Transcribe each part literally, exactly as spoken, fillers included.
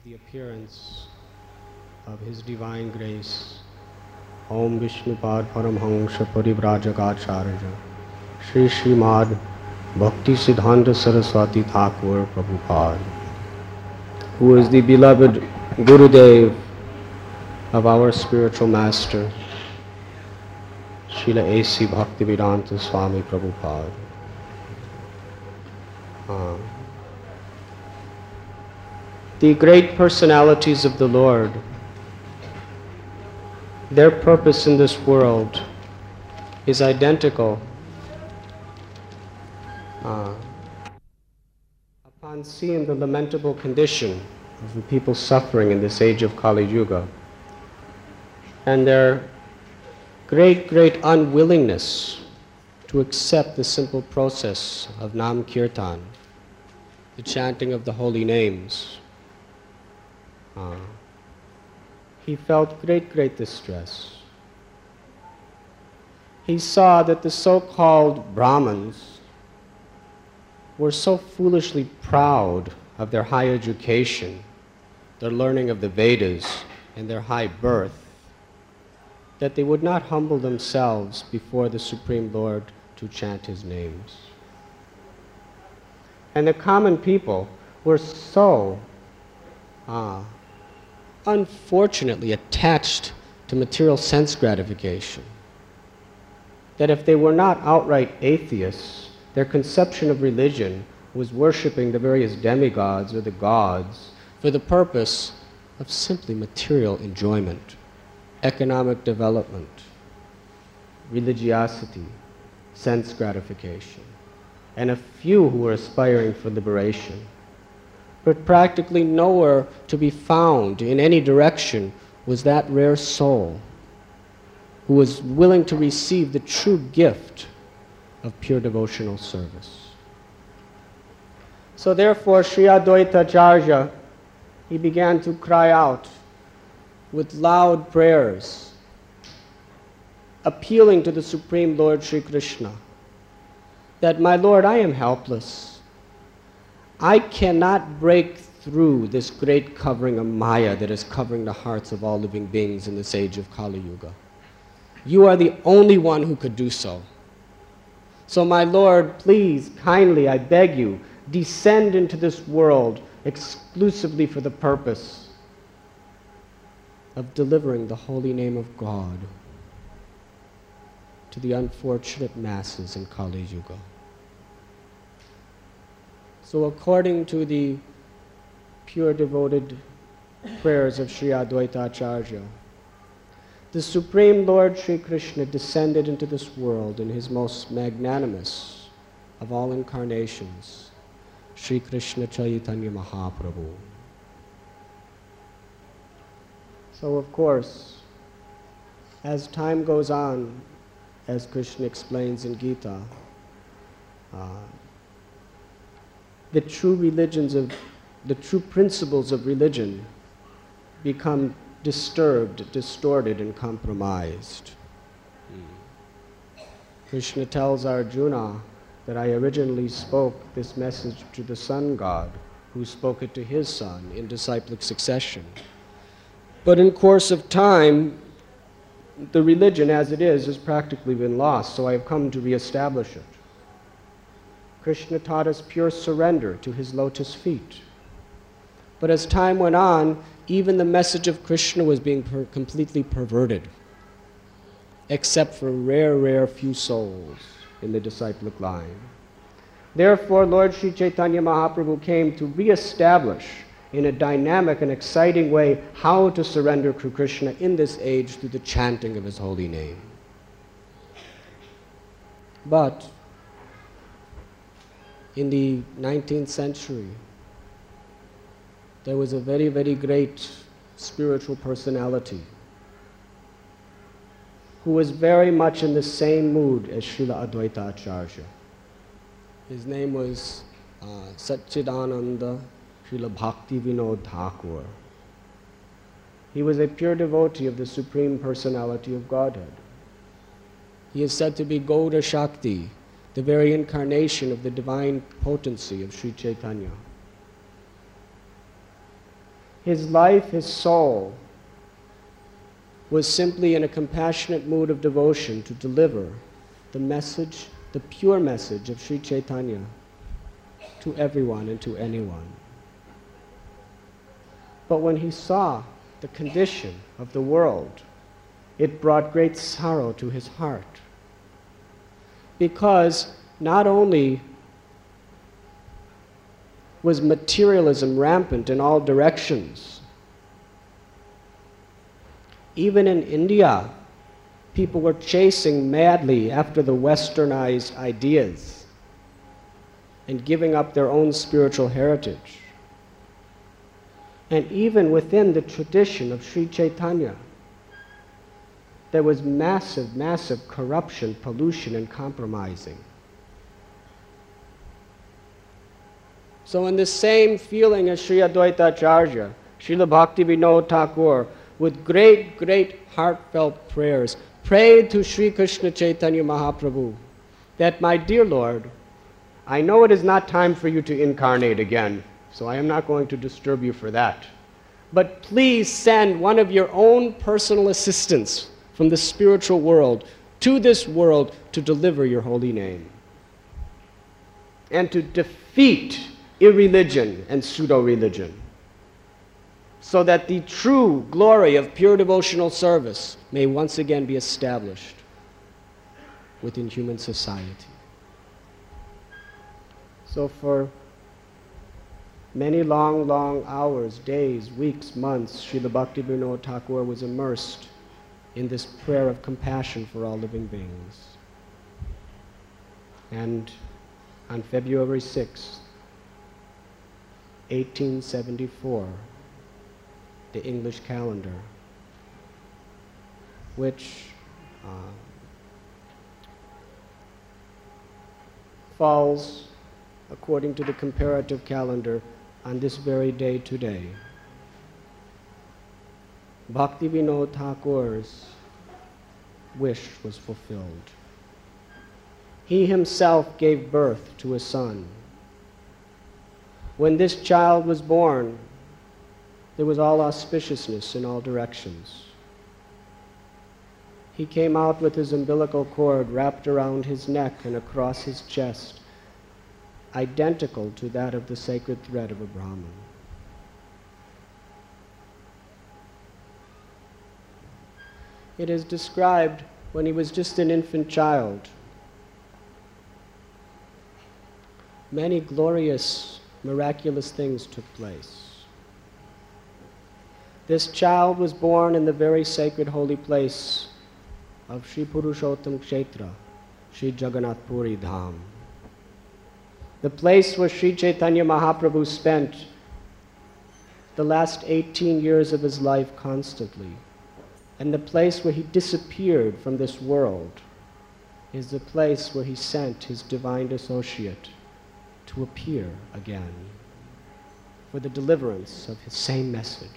the appearance of His Divine Grace, Om Vishnupad Paramhamsa Parivrajagacharya, Shri Srimad Bhakti Siddhanta Saraswati Thakur Prabhupada, who is the beloved Gurudev of our spiritual master, Srila A C Bhaktivedanta Swami Prabhupada. Uh, the great personalities of the Lord, their purpose in this world is identical uh, upon seeing the lamentable condition of the people suffering in this age of Kali Yuga and their great, great unwillingness to accept the simple process of Nam Kirtan, the chanting of the holy names. Uh, he felt great, great distress. He saw that the so-called Brahmins were so foolishly proud of their high education, their learning of the Vedas, and their high birth, that they would not humble themselves before the Supreme Lord to chant His names. And the common people were so uh, unfortunately attached to material sense gratification that if they were not outright atheists, their conception of religion was worshiping the various demigods or the gods for the purpose of simply material enjoyment, economic development, religiosity, sense gratification, and a few who were aspiring for liberation. But practically nowhere to be found in any direction was that rare soul who was willing to receive the true gift of pure devotional service. So therefore, Sri Advaita Acharya, he began to cry out with loud prayers, appealing to the Supreme Lord Sri Krishna, that, my Lord, I am helpless. I cannot break through this great covering of Maya that is covering the hearts of all living beings in this age of Kali Yuga. You are the only one who could do so. So, my Lord, please, kindly, I beg you, descend into this world exclusively for the purpose of delivering the holy name of God to the unfortunate masses in Kali Yuga. So according to the pure devoted prayers of Sri Advaita Acharya, the Supreme Lord Sri Krishna descended into this world in His most magnanimous of all incarnations, Sri Krishna Chaitanya Mahaprabhu. So of course, as time goes on, as Krishna explains in Gita, uh, the true religions of, the true principles of religion become disturbed, distorted, and compromised. Mm. Krishna tells Arjuna that I originally spoke this message to the sun god, who spoke it to his son in disciplic succession. But in course of time, the religion as it is has practically been lost, so I have come to reestablish it. Krishna taught us pure surrender to His lotus feet. But as time went on, even the message of Krishna was being per completely perverted, except for rare, rare few souls in the disciplic line. Therefore, Lord Sri Chaitanya Mahaprabhu came to reestablish in a dynamic and exciting way how to surrender to Krishna in this age through the chanting of His holy name. But in the nineteenth century, there was a very, very great spiritual personality who was very much in the same mood as Srila Advaita Acharya. His name was uh, Satchidananda Srila Bhakti Vinod Thakur. He was a pure devotee of the Supreme Personality of Godhead. He is said to be Gauda Shakti, the very incarnation of the divine potency of Sri Chaitanya. His life, his soul, was simply in a compassionate mood of devotion to deliver the message, the pure message of Sri Chaitanya to everyone and to anyone. But when he saw the condition of the world, it brought great sorrow to his heart. Because not only was materialism rampant in all directions, even in India, people were chasing madly after the westernized ideas and giving up their own spiritual heritage. And even within the tradition of Sri Chaitanya, there was massive, massive corruption, pollution, and compromising. So in the same feeling as Sri Advaita Acharya, Srila Bhaktivinoda Thakur, with great, great heartfelt prayers, prayed to Sri Krishna Chaitanya Mahaprabhu that, my dear Lord, I know it is not time for you to incarnate again, so I am not going to disturb you for that. But please send one of your own personal assistants from the spiritual world to this world to deliver your holy name and to defeat irreligion and pseudo-religion, so that the true glory of pure devotional service may once again be established within human society. So for many long, long hours, days, weeks, months, Srila Bhaktivinoda Thakur was immersed in this prayer of compassion for all living beings. And on February sixth, eighteen seventy-four, the English calendar, which uh, falls, according to the comparative calendar, on this very day today, Bhaktivinoda Thakur's wish was fulfilled. He himself gave birth to a son. When this child was born, there was all auspiciousness in all directions. He came out with his umbilical cord wrapped around his neck and across his chest, identical to that of the sacred thread of a Brahmin. It is described when he was just an infant child. Many glorious, miraculous things took place. This child was born in the very sacred holy place of Sri Purushottam Kshetra, Sri Jagannath Puri Dham. The place where Sri Chaitanya Mahaprabhu spent the last eighteen years of his life constantly, and the place where he disappeared from this world is the place where he sent his divine associate to appear again for the deliverance of his same message.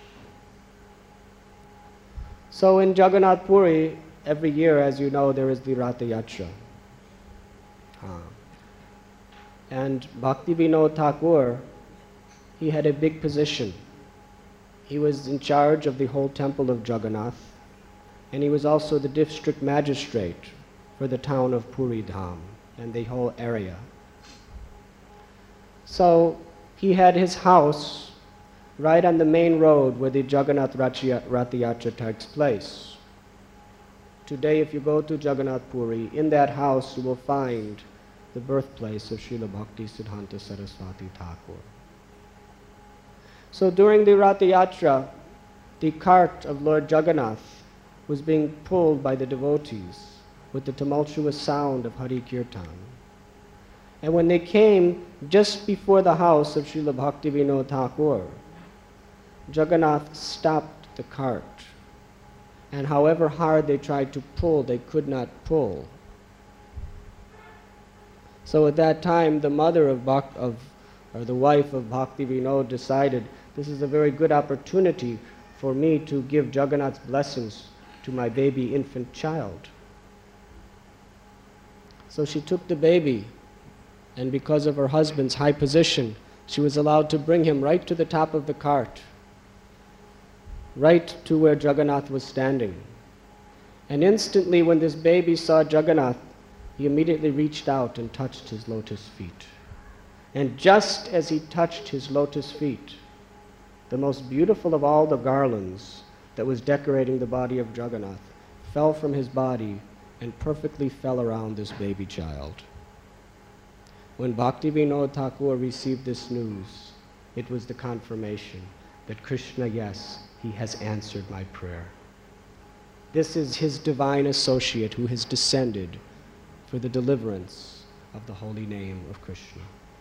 So in Jagannath Puri, every year, as you know, there is the Ratha Yatra. Ah. And Bhaktivinoda Thakur, he had a big position. He was in charge of the whole temple of Jagannath, and he was also the district magistrate for the town of Puri Dham and the whole area. So he had his house right on the main road where the Jagannath Ratha Yatra takes place. Today, if you go to Jagannath Puri, in that house you will find the birthplace of Srila Bhakti Siddhanta Saraswati Thakur. So during the Ratha Yatra, the cart of Lord Jagannath was being pulled by the devotees with the tumultuous sound of Hari Kirtan. And when they came just before the house of Srila Bhaktivinoda Thakur, Jagannath stopped the cart. And however hard they tried to pull, they could not pull. So at that time, the mother of, Bhakt, of or the wife of Bhaktivinoda decided, this is a very good opportunity for me to give Jagannath's blessings to my baby infant child. So she took the baby, and because of her husband's high position, she was allowed to bring him right to the top of the cart right to where Jagannath was standing. And instantly when this baby saw Jagannath, he immediately reached out and touched his lotus feet. And just as he touched his lotus feet, the most beautiful of all the garlands that was decorating the body of Jagannath fell from his body and perfectly fell around this baby child. When Bhaktivinoda Thakur received this news, it was the confirmation that Krishna, yes, he has answered my prayer. This is his divine associate who has descended for the deliverance of the holy name of Krishna.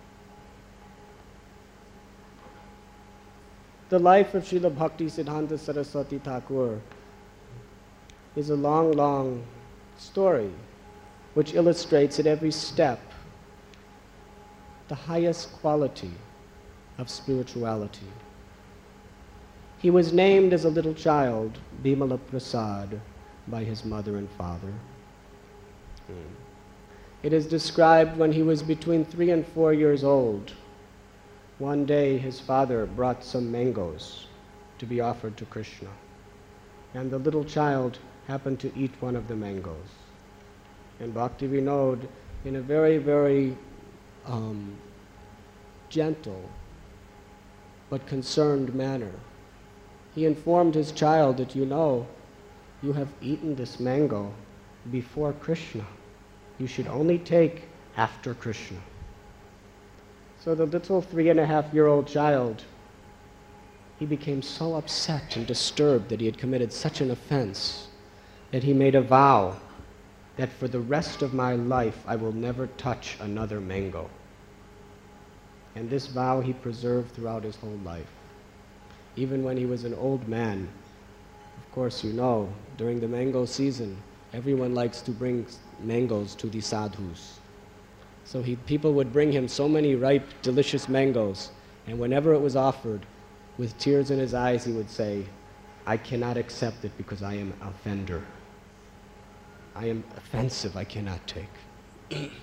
The life of Srila Bhaktisiddhanta Saraswati Thakur is a long, long story which illustrates at every step the highest quality of spirituality. He was named as a little child Bimala Prasad by his mother and father. Mm. It is described when he was between three and four years old. One day his father brought some mangoes to be offered to Krishna, and the little child happened to eat one of the mangoes. And Bhaktivinoda, in a very, very um, gentle but concerned manner, he informed his child that, you know, you have eaten this mango before Krishna. You should only take after Krishna. So the little three and a half year old child, he became so upset and disturbed that he had committed such an offense that he made a vow that for the rest of my life I will never touch another mango. And this vow he preserved throughout his whole life. Even when he was an old man, of course you know, during the mango season, everyone likes to bring mangoes to the sadhus. So he, people would bring him so many ripe, delicious mangoes, and whenever it was offered, with tears in his eyes, he would say, I cannot accept it because I am an offender. I am offensive, I cannot take.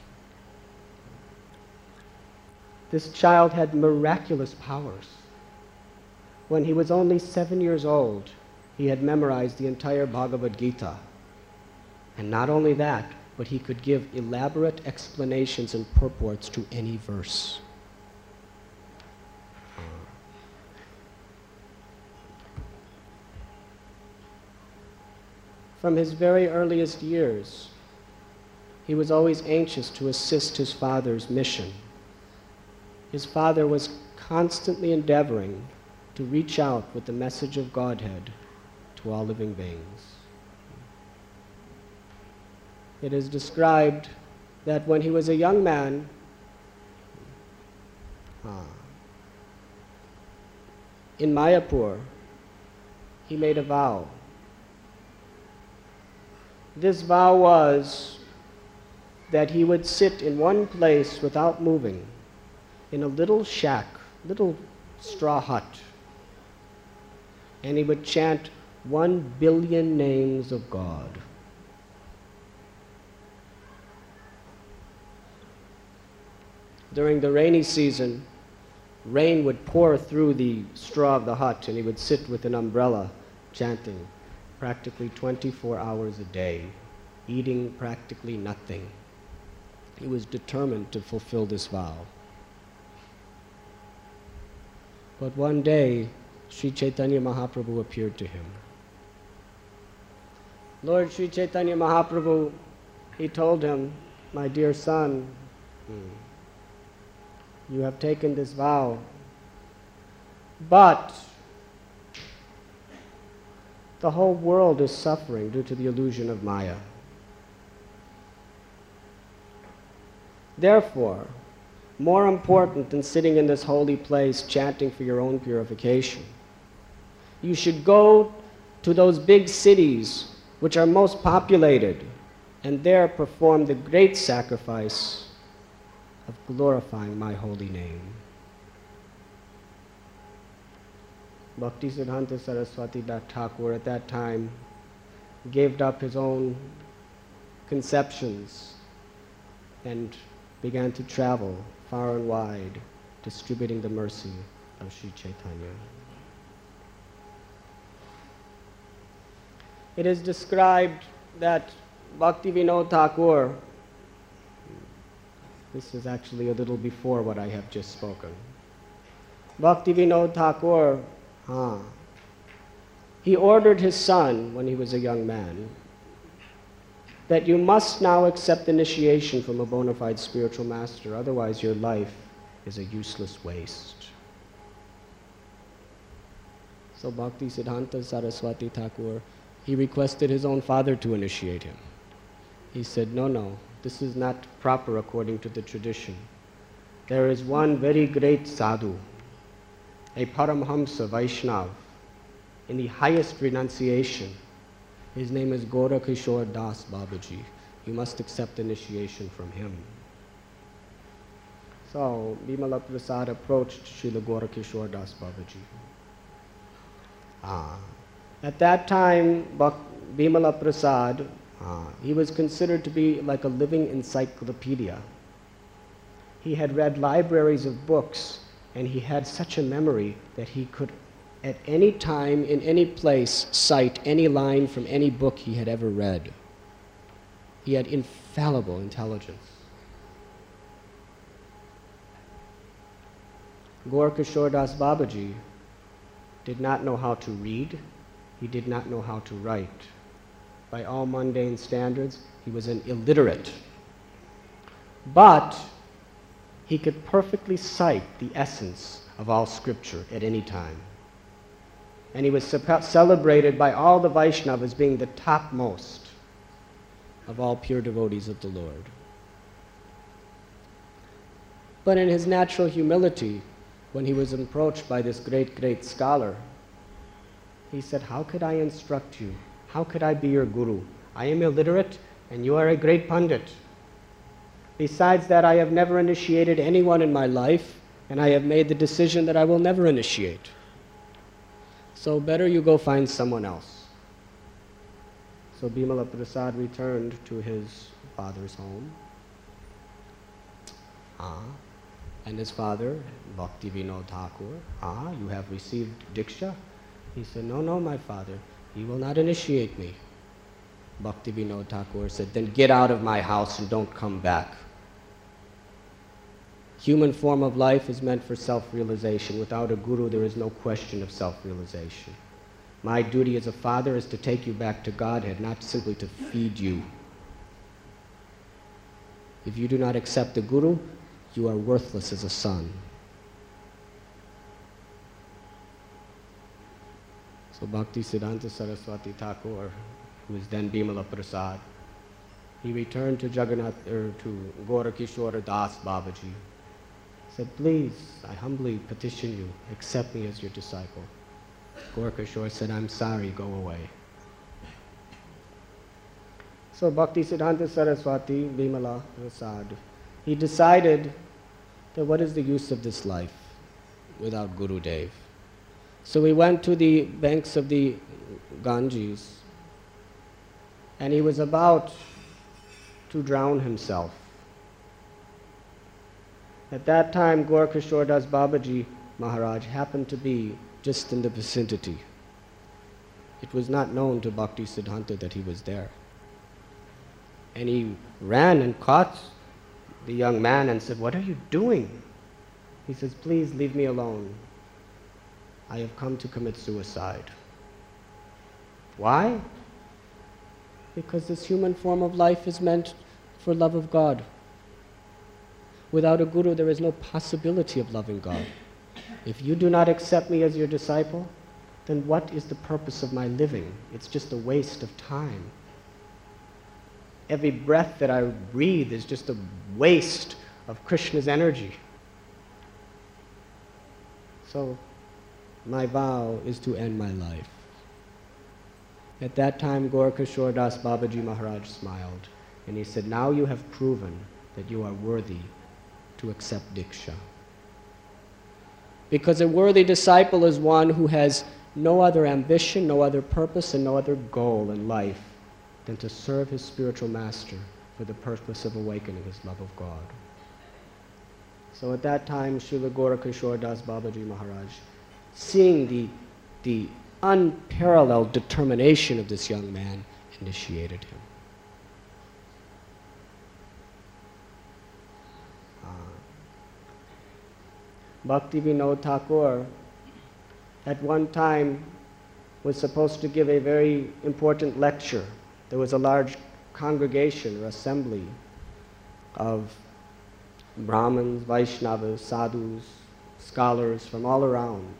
This child had miraculous powers. When he was only seven years old, he had memorized the entire Bhagavad Gita. And not only that, but he could give elaborate explanations and purports to any verse. From his very earliest years, he was always anxious to assist his father's mission. His father was constantly endeavoring to reach out with the message of Godhead to all living beings. It is described that when he was a young man, ah, in Mayapur, he made a vow. This vow was that he would sit in one place without moving, in a little shack, little straw hut, and he would chant one billion names of God. During the rainy season, rain would pour through the straw of the hut, and he would sit with an umbrella chanting practically twenty-four hours a day, eating practically nothing. He was determined to fulfill this vow. But one day, Sri Chaitanya Mahaprabhu appeared to him. Lord Sri Chaitanya Mahaprabhu, he told him, my dear son, hmm, you have taken this vow, but the whole world is suffering due to the illusion of Maya. Therefore, more important than sitting in this holy place chanting for your own purification, you should go to those big cities which are most populated and there perform the great sacrifice of glorifying my holy name. Bhaktisiddhanta Saraswati Thakur at that time gave up his own conceptions and began to travel far and wide, distributing the mercy of Sri Chaitanya. it is described that Bhakti Vinod Thakur, this is actually a little before what I have just spoken. Bhakti Vinod Thakur, huh, he ordered his son when he was a young man that you must now accept initiation from a bona fide spiritual master, otherwise your life is a useless waste. So Bhakti Siddhanta Saraswati Thakur, he requested his own father to initiate him. He said, no, no, this is not proper according to the tradition. There is one very great sadhu, a Paramhamsa Vaishnav, in the highest renunciation. His name is Gaura Kishore Das Babaji. You must accept initiation from him. So Bimala Prasad approached Srila Gaura Kishore Das Babaji. Ah. At that time, Bimala Prasad, ah, he was considered to be like a living encyclopedia. He had read libraries of books, and he had such a memory that he could, at any time, in any place, cite any line from any book he had ever read. He had infallible intelligence. Gaura Kishore Das Babaji did not know how to read. He did not know how to write. By all mundane standards, he was an illiterate. But he could perfectly cite the essence of all scripture at any time. And he was celebrated by all the Vaishnavas as being the topmost of all pure devotees of the Lord. But in his natural humility, when he was approached by this great, great scholar, he said, how could I instruct you? How could I be your guru? I am illiterate and you are a great pandit. Besides that, I have never initiated anyone in my life, and I have made the decision that I will never initiate. So better you go find someone else. So Bimala Prasad returned to his father's home. Ah, and his father, Bhakti Vinod Thakur, ah, you have received Diksha? He said, no, no, my father, he will not initiate me. Bhakti Vinod Thakur said, then get out of my house and don't come back. Human form of life is meant for self-realization. Without a guru, there is no question of self-realization. My duty as a father is to take you back to Godhead, not simply to feed you. If you do not accept the guru, you are worthless as a son. So Bhakti Siddhanta Saraswati Thakur, who is then Bimala Prasad, he returned to Jagannath, er, to Gaura Kishore Das Babaji. Said, please, I humbly petition you, accept me as your disciple. Gaura Kishore said, I'm sorry, go away. So Bhakti Siddhanta Saraswati, Bimala Prasad, he decided that what is the use of this life without Gurudev? So he went to the banks of the Ganges, and he was about to drown himself. At that time, Gaura Kishore Das Babaji Maharaj happened to be just in the vicinity. It was not known to Bhakti Siddhanta that he was there. And he ran and caught the young man and said, what are you doing? He says, please leave me alone. I have come to commit suicide. Why? Because this human form of life is meant for love of God. Without a guru, there is no possibility of loving God. If you do not accept me as your disciple, then what is the purpose of my living? It's just a waste of time. Every breath that I breathe is just a waste of Krishna's energy. So my vow is to end my life. At that time, Gaura Kishore Das Babaji Maharaj smiled, and he said, now you have proven that you are worthy to accept Diksha. Because a worthy disciple is one who has no other ambition, no other purpose, and no other goal in life than to serve his spiritual master for the purpose of awakening his love of God. So at that time, Srila Gaura Kishore Das Babaji Maharaj, seeing the, the unparalleled determination of this young man initiated him. Uh, Bhaktivinoda Thakur at one time was supposed to give a very important lecture. There was a large congregation or assembly of Brahmins, Vaishnavas, sadhus, scholars from all around.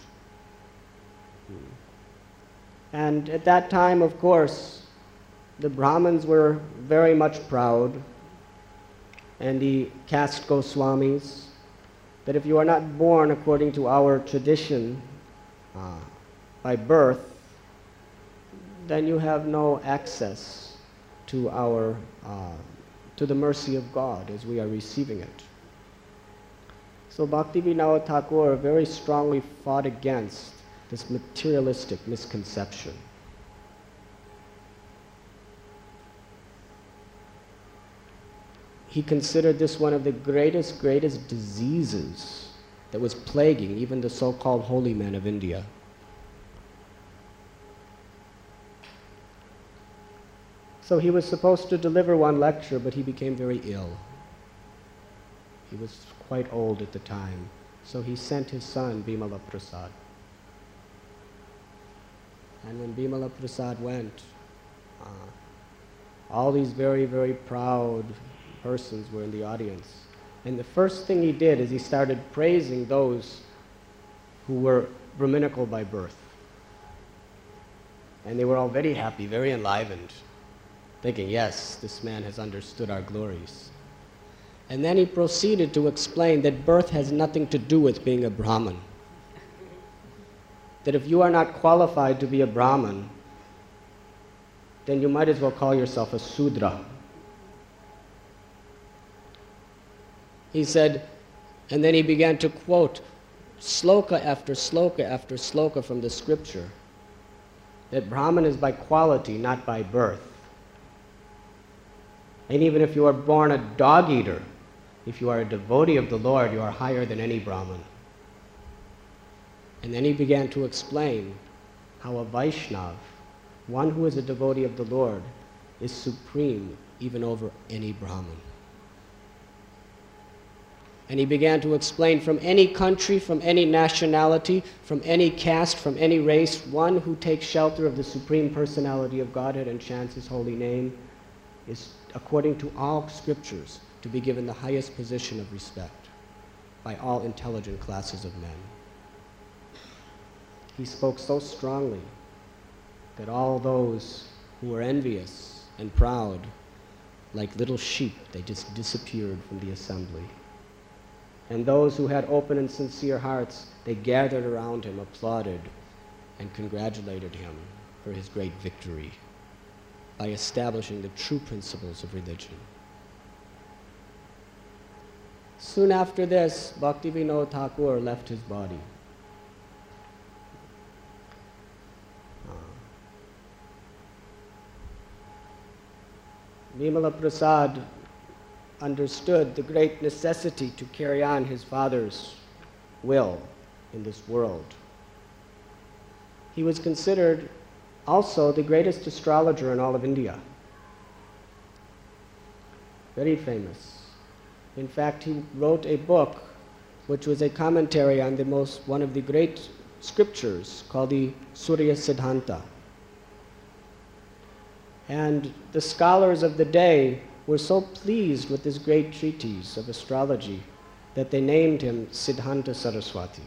And at that time, of course, the Brahmins were very much proud, and the caste Goswamis, that if you are not born according to our tradition uh, by birth, then you have no access to our uh, to the mercy of God as we are receiving it. So Bhaktivinoda Thakur very strongly fought against this materialistic misconception. He considered this one of the greatest, greatest diseases that was plaguing even the so-called holy men of India. So he was supposed to deliver one lecture, but he became very ill. He was quite old at the time. So he sent his son, Bimala Prasad. And when Bimala Prasad went, uh, all these very, very proud persons were in the audience. And the first thing he did is he started praising those who were Brahminical by birth. And they were all very happy, very enlivened, thinking, yes, this man has understood our glories. And then he proceeded to explain that birth has nothing to do with being a Brahmin. That if you are not qualified to be a Brahmin, then you might as well call yourself a Sudra. He said, and then he began to quote sloka after sloka after sloka from the scripture, that Brahman is by quality, not by birth. And even if you are born a dog eater, if you are a devotee of the Lord, you are higher than any Brahmin. And then he began to explain how a Vaishnav, one who is a devotee of the Lord, is supreme even over any Brahmin. And he began to explain from any country, from any nationality, from any caste, from any race, one who takes shelter of the Supreme Personality of Godhead and chants His holy name is, according to all scriptures, to be given the highest position of respect by all intelligent classes of men. He spoke so strongly that all those who were envious and proud, like little sheep, they just disappeared from the assembly. And those who had open and sincere hearts, they gathered around him, applauded, and congratulated him for his great victory by establishing the true principles of religion. Soon after this, Bhaktivinoda Thakur left his body. Bimala Prasad understood the great necessity to carry on his father's will in this world. He was considered also the greatest astrologer in all of India. Very famous. In fact, he wrote a book which was a commentary on the most, one of the great scriptures called the Surya Siddhanta. And the scholars of the day were so pleased with this great treatise of astrology that they named him Siddhanta Saraswati.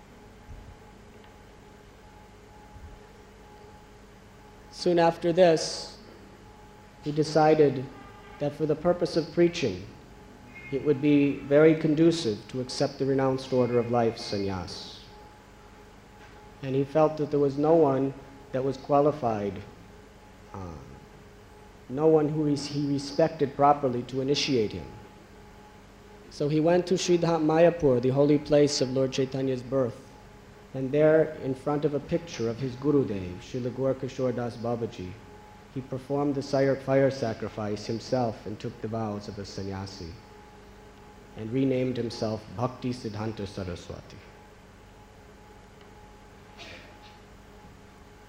Soon after this, he decided that for the purpose of preaching, it would be very conducive to accept the renounced order of life, sannyas. And he felt that there was no one that was qualified, uh, no one who he respected properly to initiate him. So he went to Sridham Mayapur, the holy place of Lord Chaitanya's birth, and there, in front of a picture of his Gurudev, Srila Gaur Kishore Das Babaji, he performed the fire sacrifice himself and took the vows of a sannyasi, and renamed himself Bhakti Siddhanta Saraswati.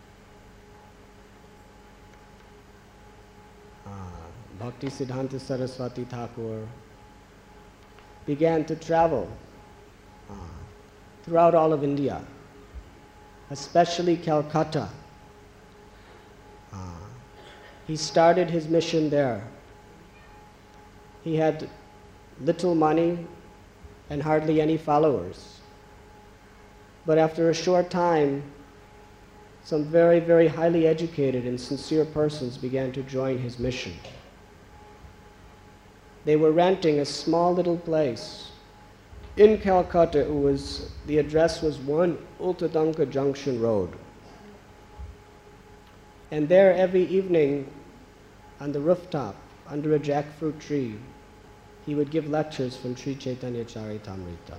Bhaktisiddhanta Saraswati Thakur began to travel uh, throughout all of India, especially Calcutta. Uh, he started his mission there. He had little money and hardly any followers. But after a short time, some very, very highly educated and sincere persons began to join his mission. They were renting a small little place in Calcutta. It was, the address was one Ultadanka Junction Road. And there every evening on the rooftop, under a jackfruit tree, he would give lectures from Sri Chaitanya Charitamrita.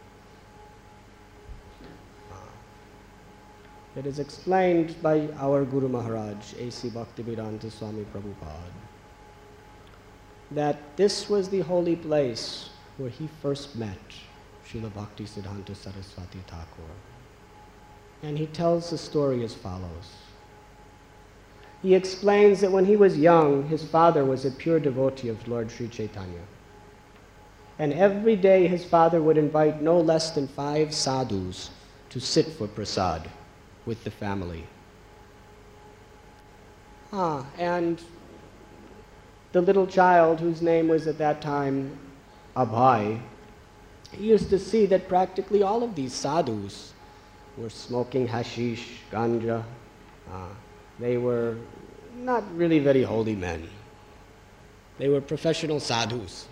It is explained by our Guru Maharaj, A C Bhaktivedanta Swami Prabhupada, that this was the holy place where he first met Srila Bhaktisiddhanta Saraswati Thakur. And he tells the story as follows. He explains that when he was young, his father was a pure devotee of Lord Sri Chaitanya. And every day his father would invite no less than five sadhus to sit for prasad with the family. Ah, and the little child, whose name was at that time Abhay, he used to see that practically all of these sadhus were smoking hashish, ganja. Uh, they were not really very holy men. They were professional sadhus.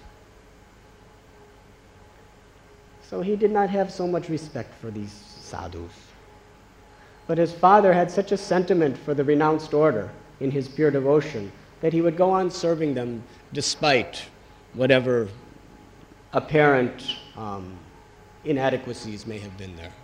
So he did not have so much respect for these sadhus. But his father had such a sentiment for the renounced order in his pure devotion that he would go on serving them despite whatever apparent um, inadequacies may have been there.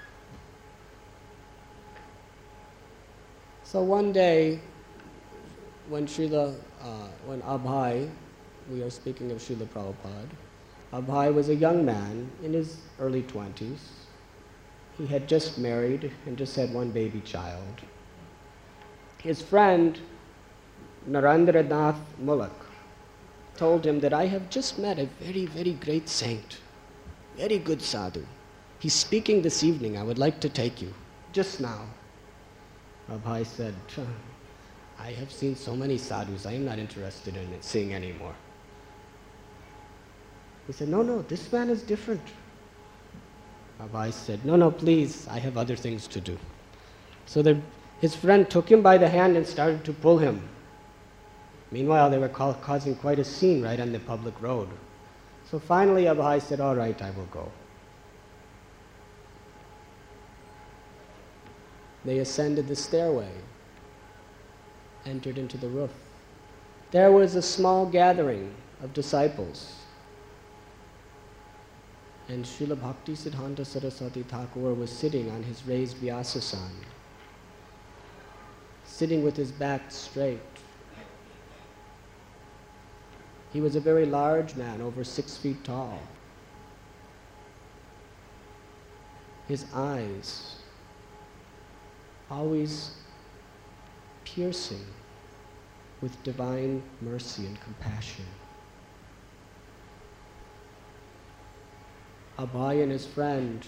So one day, when Srila, uh, when Abhay, we are speaking of Srila Prabhupada, Abhay was a young man in his early twenties. He had just married and just had one baby child. His friend, Narendranath Mulak, told him that I have just met a very, very great saint, very good sadhu. He's speaking this evening. I would like to take you, just now. Abhay said, I have seen so many sadhus. I am not interested in it, seeing anymore. He said, no, no, this man is different. Abhay said, no, no, please, I have other things to do. So the, his friend took him by the hand and started to pull him. Meanwhile, they were ca- causing quite a scene right on the public road. So finally, Abhay said, all right, I will go. They ascended the stairway, entered into the roof. There was a small gathering of disciples. And Srila Bhaktisiddhanta Saraswati Thakur was sitting on his raised Vyasasan, sitting with his back straight. He was a very large man, over six feet tall. His eyes, always piercing with divine mercy and compassion. Abhay and his friend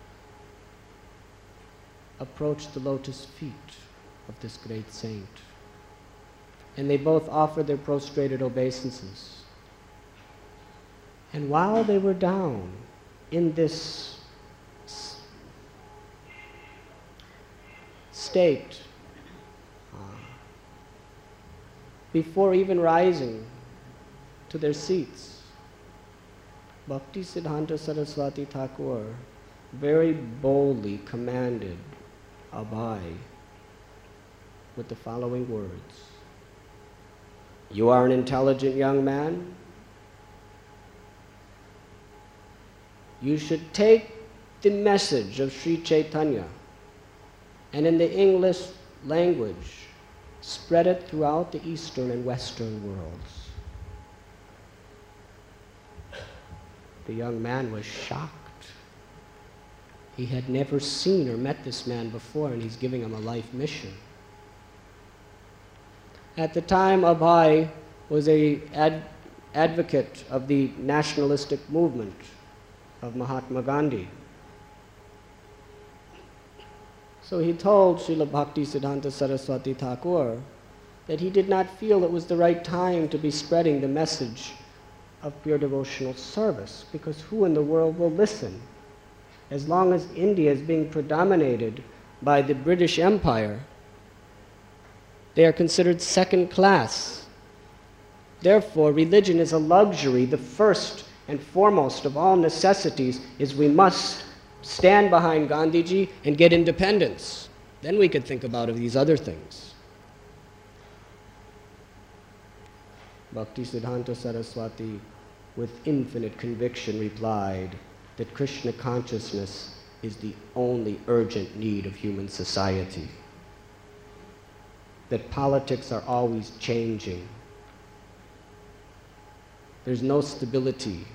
approached the lotus feet of this great saint, and they both offered their prostrated obeisances. And while they were down in this state, uh, before even rising to their seats, Bhaktisiddhanta Saraswati Thakur very boldly commanded Abhay with the following words. You are an intelligent young man. You should take the message of Sri Chaitanya and in the English language spread it throughout the Eastern and Western worlds. The young man was shocked. He had never seen or met this man before, and he's giving him a life mission. At the time, Abhay was a ad advocate of the nationalistic movement of Mahatma Gandhi. So he told Srila Bhaktisiddhanta Saraswati Thakur that he did not feel it was the right time to be spreading the message of pure devotional service, because who in the world will listen? As long as India is being predominated by the British Empire, they are considered second class. Therefore, religion is a luxury. The first and foremost of all necessities is we must stand behind Gandhiji and get independence. Then we could think about these other things. Bhaktisiddhanta Saraswati, with infinite conviction, replied that Krishna consciousness is the only urgent need of human society, that politics are always changing. There's no stability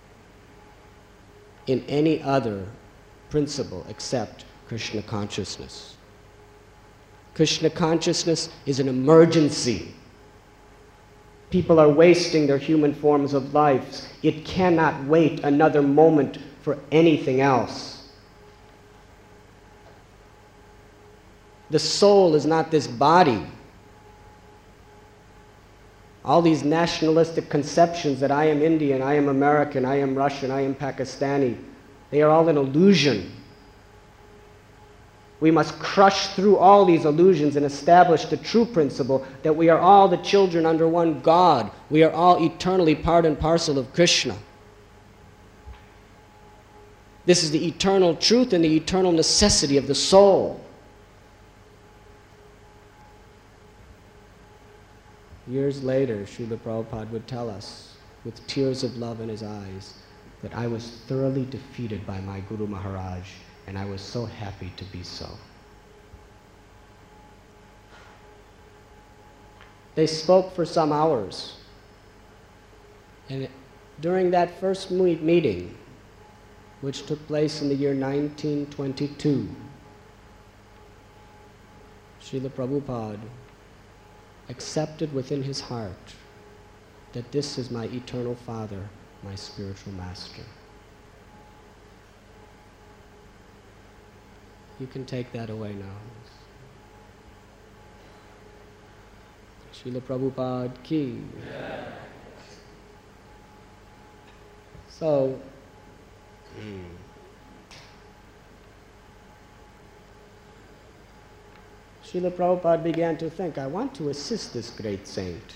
in any other principle except Krishna consciousness. Krishna consciousness is an emergency. People are wasting their human forms of life. It cannot wait another moment for anything else. The soul is not this body. All these nationalistic conceptions that I am Indian, I am American, I am Russian, I am Pakistani, they are all an illusion. We must crush through all these illusions and establish the true principle that we are all the children under one God. We are all eternally part and parcel of Krishna. This is the eternal truth and the eternal necessity of the soul. Years later, Srila Prabhupada would tell us, with tears of love in his eyes, that I was thoroughly defeated by my Guru Maharaj, and I was so happy to be so. They spoke for some hours. And during that first meeting, which took place in the year nineteen twenty-two, Srila Prabhupada accepted within his heart that this is my eternal Father, my spiritual master. You can take that away now. Srila Prabhupada ki. Yeah. So, mm. Srila Prabhupada began to think, I want to assist this great saint.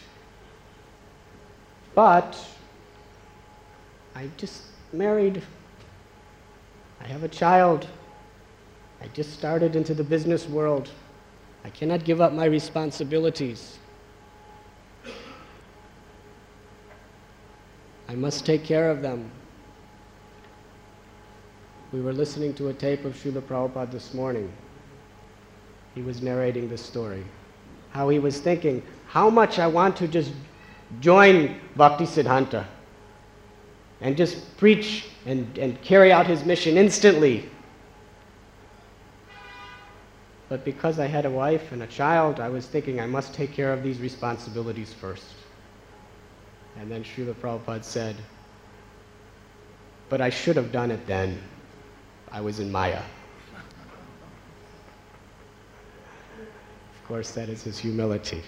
But I just married, I have a child, I just started into the business world. I cannot give up my responsibilities. I must take care of them. We were listening to a tape of Srila Prabhupada this morning. He was narrating this story. How he was thinking, how much I want to just join Bhaktisiddhanta and just preach and, and carry out his mission instantly. But because I had a wife and a child, I was thinking I must take care of these responsibilities first. And then Srila Prabhupada said, but I should have done it then. I was in Maya. Of course, that is his humility.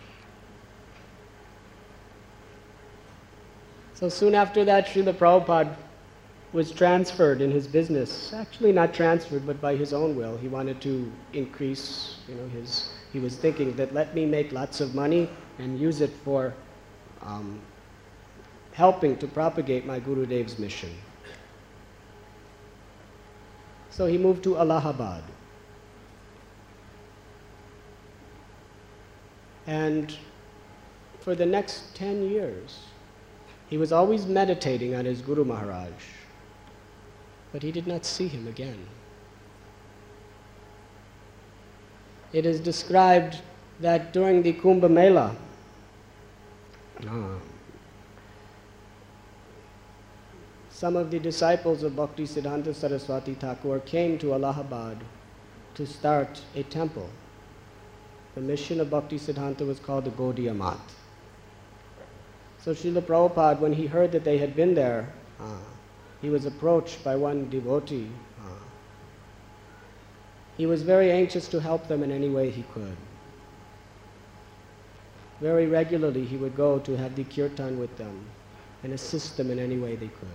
So soon after that, Srila Prabhupada was transferred in his business. Actually not transferred, but by his own will. He wanted to increase, you know, his, he was thinking that let me make lots of money and use it for um, helping to propagate my Gurudev's mission. So he moved to Allahabad. And for the next ten years, he was always meditating on his Guru Maharaj, but he did not see him again. It is described that during the Kumbh Mela, uh, some of the disciples of Bhaktisiddhanta Saraswati Thakur came to Allahabad to start a temple. The mission of Bhaktisiddhanta was called the Gaudiya Math. So Srila Prabhupada, when he heard that they had been there, uh, he was approached by one devotee. Uh, he was very anxious to help them in any way he could. Very regularly he would go to have the kirtan with them and assist them in any way they could.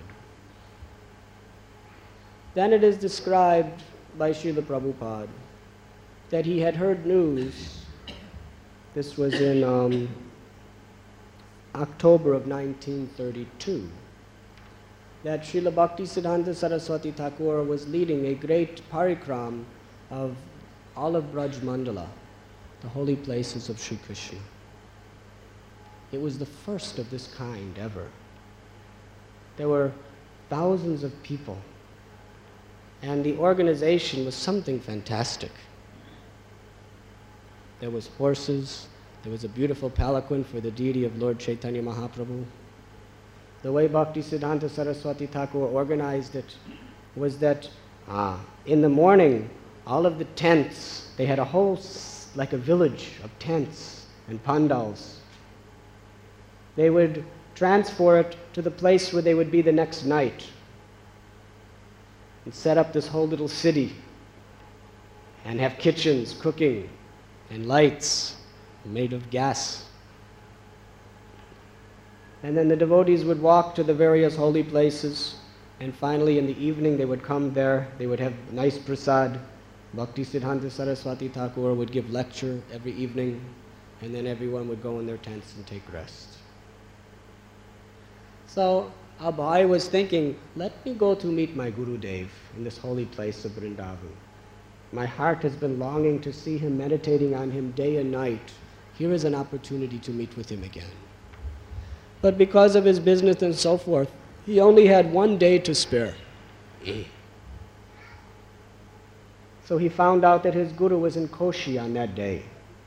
Then it is described by Srila Prabhupada that he had heard news, this was in um, October of nineteen thirty-two, that Srila Bhaktisiddhanta Saraswati Thakur was leading a great parikram of all of Braj Mandala, the holy places of Sri Krishna. It was the first of this kind ever. There were thousands of people, and the organization was something fantastic. There was horses, there was a beautiful palanquin for the deity of Lord Chaitanya Mahaprabhu. The way Bhaktisiddhanta Saraswati Thakur organized it was that ah, in the morning, all of the tents, they had a whole, like a village of tents and pandals. They would transfer it to the place where they would be the next night and set up this whole little city and have kitchens, cooking, and lights made of gas. And then the devotees would walk to the various holy places, and finally in the evening they would come there, they would have nice prasad. Bhaktisiddhanta Saraswati Thakur would give lecture every evening, and then everyone would go in their tents and take rest. So Abhay was thinking, let me go to meet my Guru Dev in this holy place of Vrindavan. My heart has been longing to see him, meditating on him day and night. Here is an opportunity to meet with him again. But because of his business and so forth, he only had one day to spare. So he found out that his Guru was in Koshi on that day.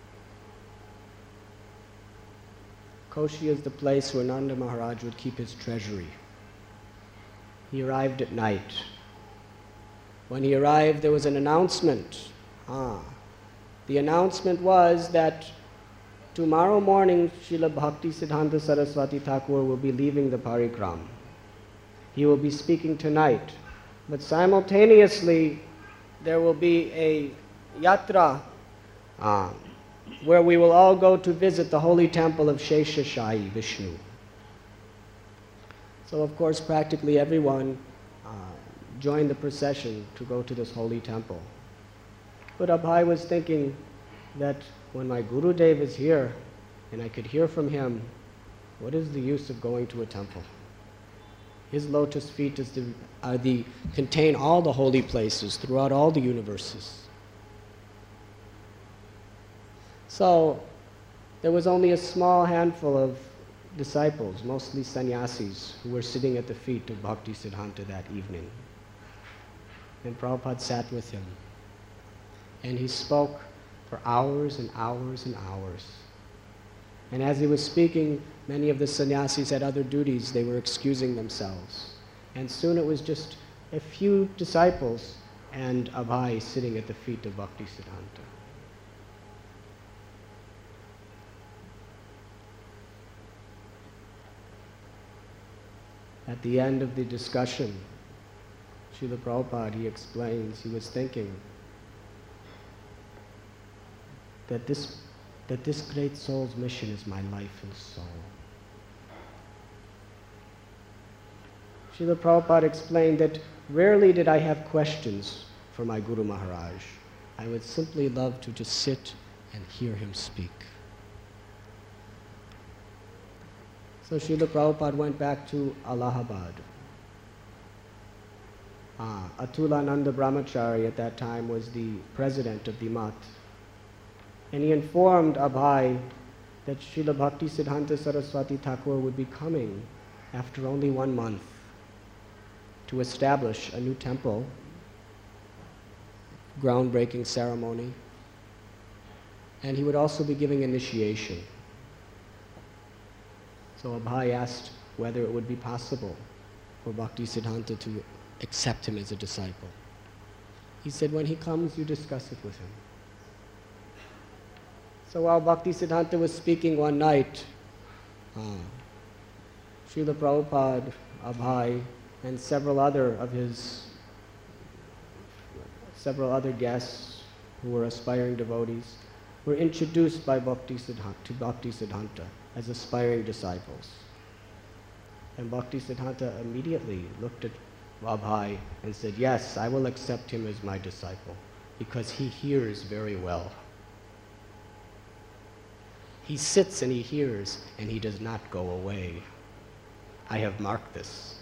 Koshi is the place where Nanda Maharaj would keep his treasury. He arrived at night. When he arrived, there was an announcement. Ah. The announcement was that tomorrow morning, Srila Bhaktisiddhanta Saraswati Thakur will be leaving the parikram. He will be speaking tonight. But simultaneously, there will be a yatra ah, where we will all go to visit the holy temple of Sheshashayi Vishnu. So of course, practically everyone uh, joined the procession to go to this holy temple. But Abhay was thinking that when my Guru Dev is here and I could hear from him, what is the use of going to a temple? His lotus feet is the, are the, contain all the holy places throughout all the universes. So there was only a small handful of disciples, mostly sannyasis, who were sitting at the feet of Bhaktisiddhanta that evening. And Prabhupada sat with him. And he spoke for hours and hours and hours. And as he was speaking, many of the sannyasis had other duties. They were excusing themselves. And soon it was just a few disciples and Abhay sitting at the feet of Bhaktisiddhanta. At the end of the discussion, Srila Prabhupada, he explains, he was thinking that this, that this great soul's mission is my life and soul. Srila Prabhupada explained that rarely did I have questions for my Guru Maharaj. I would simply love to just sit and hear him speak. So Srila Prabhupada went back to Allahabad. Ah, Atulananda Brahmachari at that time was the president of the Math. And he informed Abhay that Srila Bhaktisiddhanta Saraswati Thakur would be coming after only one month to establish a new temple, groundbreaking ceremony, and he would also be giving initiation. So Abhay asked whether it would be possible for Bhaktisiddhanta to accept him as a disciple. He said, when he comes, you discuss it with him. So while Bhaktisiddhanta was speaking one night, uh, Srila Prabhupada, Abhay, and several other of his, several other guests who were aspiring devotees, were introduced by Bhakti Siddhanta, to Bhakti Siddhanta as aspiring disciples. And Bhakti Siddhanta immediately looked at Abhay and said, yes, I will accept him as my disciple because he hears very well. He sits and he hears and he does not go away. I have marked this.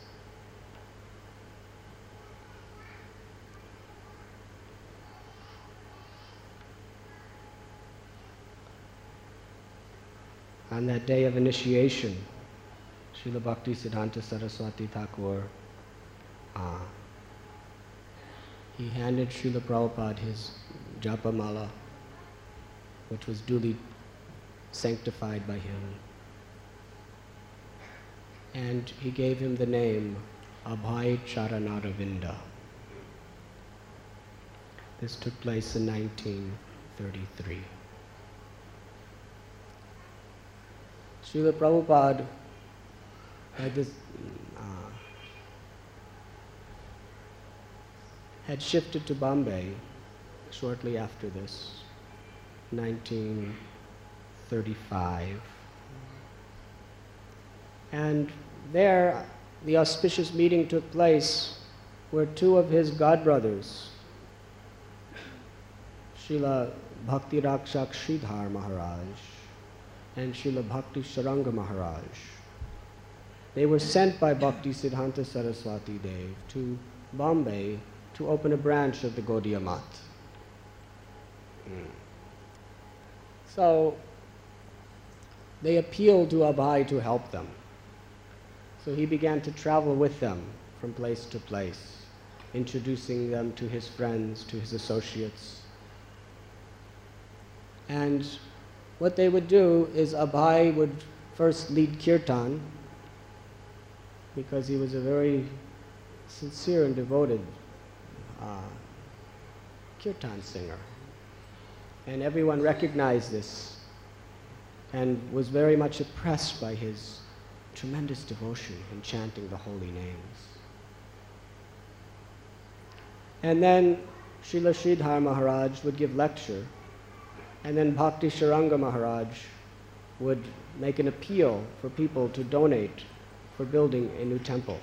On that day of initiation, Srila Bhakti Siddhanta Saraswati Thakur, uh, he handed Srila Prabhupada his japa mala, which was duly sanctified by him. And he gave him the name Abhay Charanaravinda. This took place in nineteen thirty-three. Srila Prabhupada had this, uh, had shifted to Bombay shortly after this, nineteen thirty-five. And there, the auspicious meeting took place where two of his godbrothers, Srila Bhakti Rakshak Sridhar Maharaj and Srila Bhakti Sharanga Maharaj, they were sent by Bhakti Siddhanta Saraswati Dev to Bombay to open a branch of the Gaudiya Math. Mm. So they appealed to Abhay to help them. So he began to travel with them from place to place, introducing them to his friends, to his associates. And what they would do is Abhay would first lead kirtan, because he was a very sincere and devoted uh, kirtan singer. And everyone recognized this and was very much impressed by his tremendous devotion in chanting the holy names. And then Srila Sridhar Maharaj would give lecture, and then Bhakti Sharanga Maharaj would make an appeal for people to donate for building a new temple.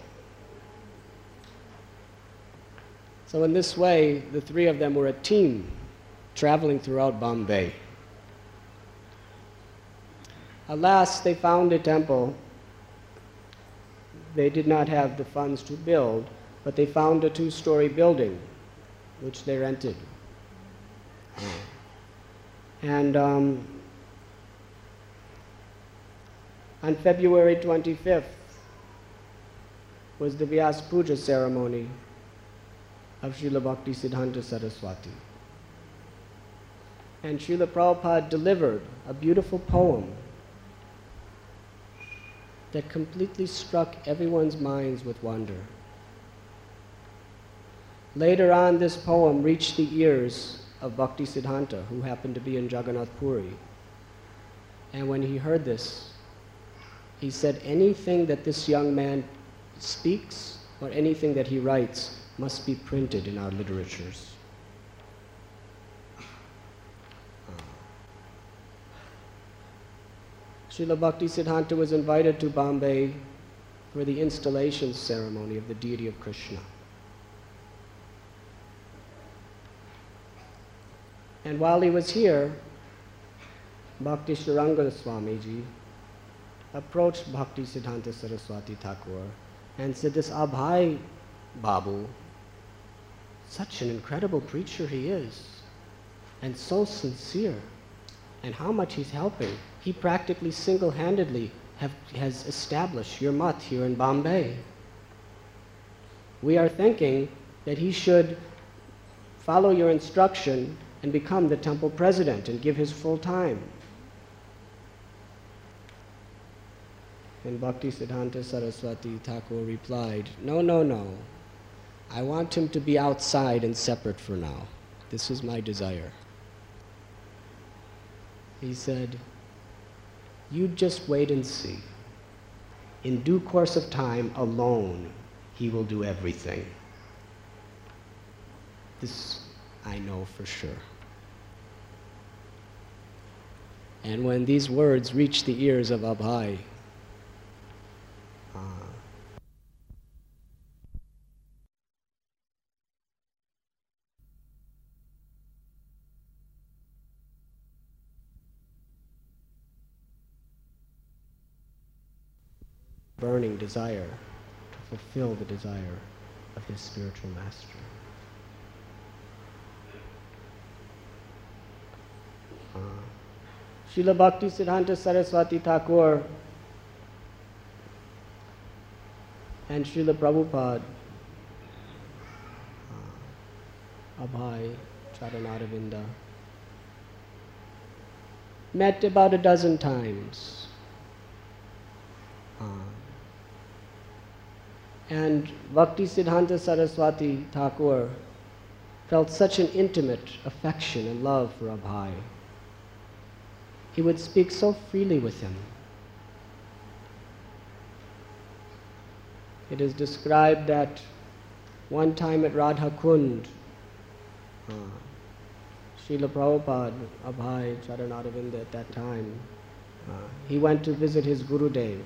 So in this way, the three of them were a team traveling throughout Bombay. Alas, they found a temple. They did not have the funds to build, but they found a two-story building, which they rented. And um, on February twenty-fifth was the Vyas Puja ceremony of Srila Bhakti Siddhanta Saraswati. And Srila Prabhupada delivered a beautiful poem that completely struck everyone's minds with wonder. Later on, this poem reached the ears of Bhakti Siddhanta, who happened to be in Jagannath Puri. And when he heard this, he said, anything that this young man speaks or anything that he writes must be printed in our literatures. Srila Bhakti Siddhanta was invited to Bombay for the installation ceremony of the deity of Krishna. And while he was here, Bhakti Sharanga Swamiji approached Bhakti Siddhanta Saraswati Thakur and said, this Abhay Babu, such an incredible preacher he is, and so sincere, and how much he's helping. He practically single-handedly have, has established your math here in Bombay. We are thinking that he should follow your instruction and become the temple president and give his full time. And Bhakti Siddhanta Saraswati Thakur replied, no, no, no. I want him to be outside and separate for now. This is my desire. He said, you just wait and see. in due course of time, alone, he will do everything. This I know for sure. And when these words reached the ears of Abhay, uh, burning desire to fulfill the desire of his spiritual master. Uh, Srila Bhakti Siddhanta Saraswati Thakur and Srila Prabhupada, uh, Abhay Charanaravinda, met about a dozen times. Uh, and Bhakti Siddhanta Saraswati Thakur felt such an intimate affection and love for Abhay. He would speak so freely with him. It is described that one time at Radha Kund, uh, Srila Prabhupada, Abhay Charanaravinda at that time, uh, he went to visit his Gurudev.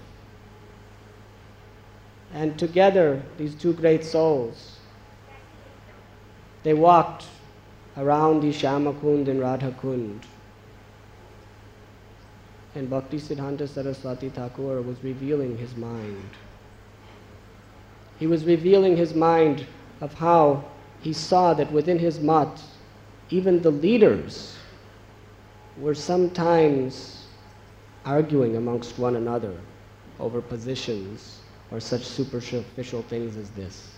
And together, these two great souls, they walked around the Shyama Kund and Radha Kund. And Bhakti Siddhanta Saraswati Thakur was revealing his mind. He was revealing his mind of how he saw that within his mat, even the leaders were sometimes arguing amongst one another over positions or such superficial things as this.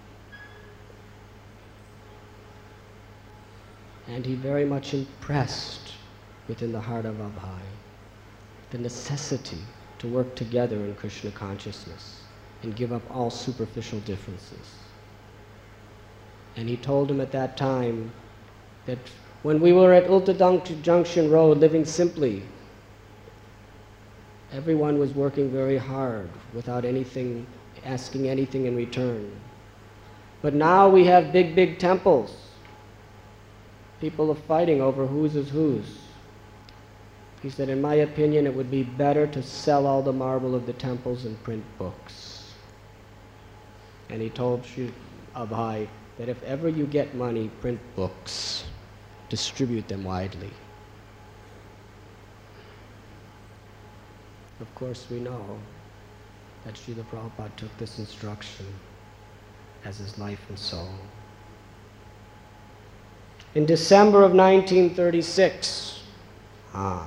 And he very much impressed within the heart of Abhay the necessity to work together in Krishna consciousness and give up all superficial differences. And he told him at that time that when we were at Ulta Junction Road living simply, everyone was working very hard without anything, asking anything in return. But now we have big, big temples. People are fighting over whose is whose. He said, in my opinion, it would be better to sell all the marble of the temples and print books. And he told Sri Abhay that if ever you get money, print books, distribute them widely. Of course, we know that Srila Prabhupada took this instruction as his life and soul. In December of nineteen thirty-six, ah,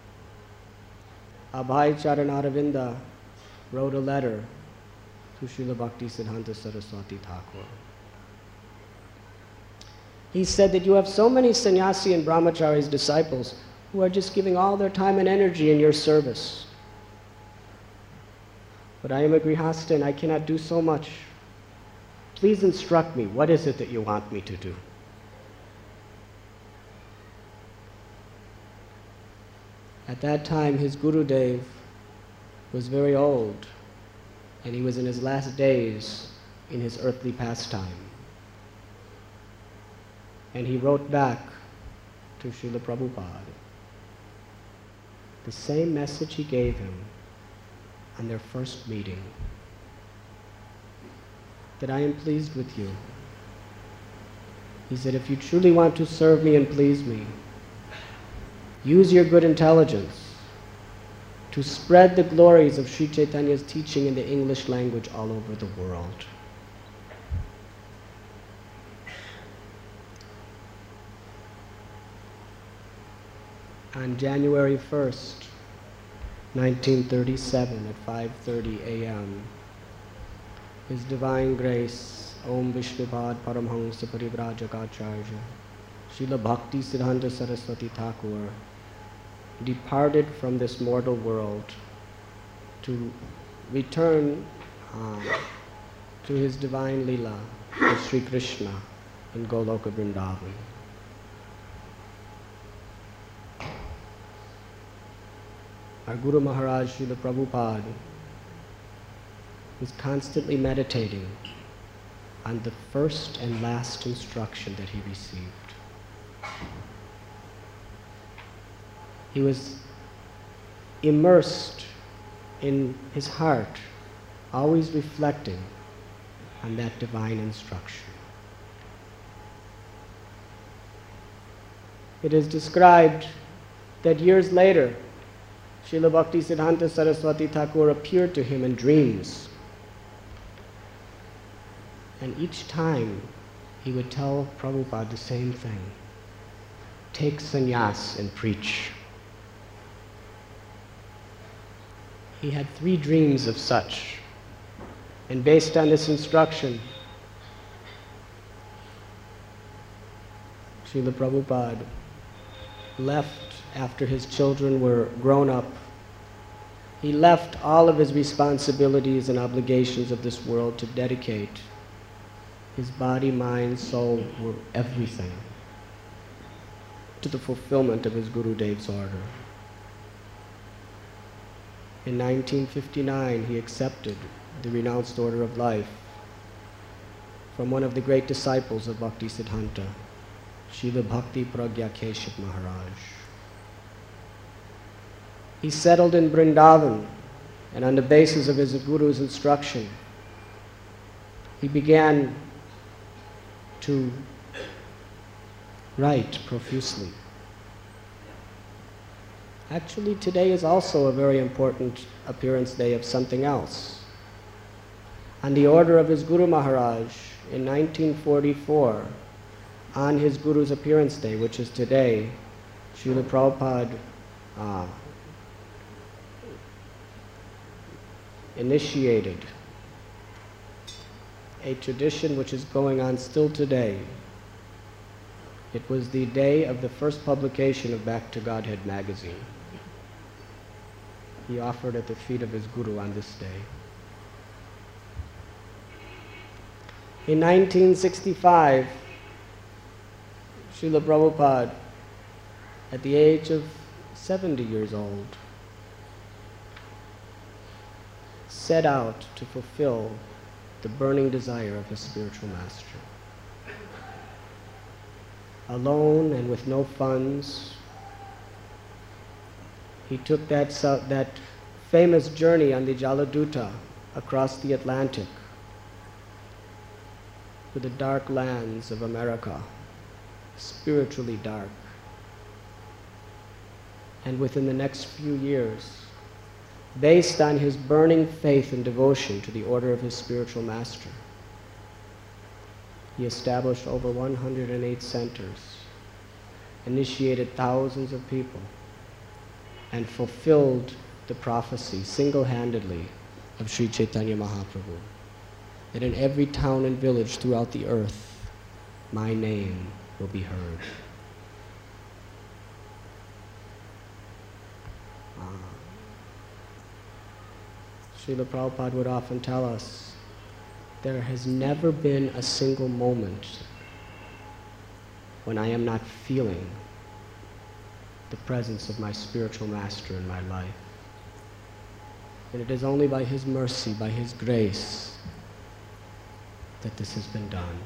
Abhay Charanaravinda wrote a letter to Srila Bhakti Siddhanta Saraswati Thakur. He said that you have so many sannyasi and brahmacharis disciples who are just giving all their time and energy in your service. But I am a grihasta and I cannot do so much. Please instruct me. What is it that you want me to do? At that time, his Gurudev was very old, and he was in his last days in his earthly pastime. And he wrote back to Srila Prabhupada the same message he gave him on their first meeting, that I am pleased with you. He said, if you truly want to serve me and please me, use your good intelligence to spread the glories of Sri Chaitanya's teaching in the English language all over the world. On January first, nineteen thirty-seven, at five thirty a m, His Divine Grace, Om Vishnupad Paramhamsa Parivrajagacharya, Srila Bhakti Siddhanta Saraswati Thakur, departed from this mortal world to return uh, to his divine Leela with Sri Krishna in Goloka Vrindavan. Our Guru Maharaj Srila Prabhupada was constantly meditating on the first and last instruction that he received. He was immersed in his heart, always reflecting on that divine instruction. It is described that years later, Srila Bhaktisiddhanta Saraswati Thakur appeared to him in dreams. And each time he would tell Prabhupada the same thing: take sannyas and preach. He had three dreams of such. And based on this instruction, Srila Prabhupada left after his children were grown up. He left all of his responsibilities and obligations of this world to dedicate his body, mind, soul, everything to the fulfillment of his Gurudev's order. In nineteen fifty-nine, he accepted the renounced order of life from one of the great disciples of Bhaktisiddhanta, Srila Bhakti Pragya Keshav Maharaj. He settled in Vrindavan, and on the basis of his Guru's instruction, he began to write profusely. Actually, today is also a very important appearance day of something else. On the order of his Guru Maharaj, in nineteen forty-four, on his Guru's appearance day, which is today, Srila Prabhupada uh, initiated a tradition which is going on still today. It was the day of the first publication of Back to Godhead magazine. He offered at the feet of his Guru on this day. In nineteen sixty-five, Srila Prabhupada, at the age of seventy years old, set out to fulfill the burning desire of his spiritual master. Alone and with no funds, he took that, that famous journey on the Jaladuta across the Atlantic to the dark lands of America, spiritually dark. And within the next few years, based on his burning faith and devotion to the order of his spiritual master, he established over one hundred eight centers, initiated thousands of people, and fulfilled the prophecy single-handedly of Sri Chaitanya Mahaprabhu, that in every town and village throughout the earth, my name will be heard. Ah. Srila Prabhupada would often tell us, there has never been a single moment when I am not feeling the presence of my spiritual master in my life. And it is only by his mercy, by his grace, that this has been done.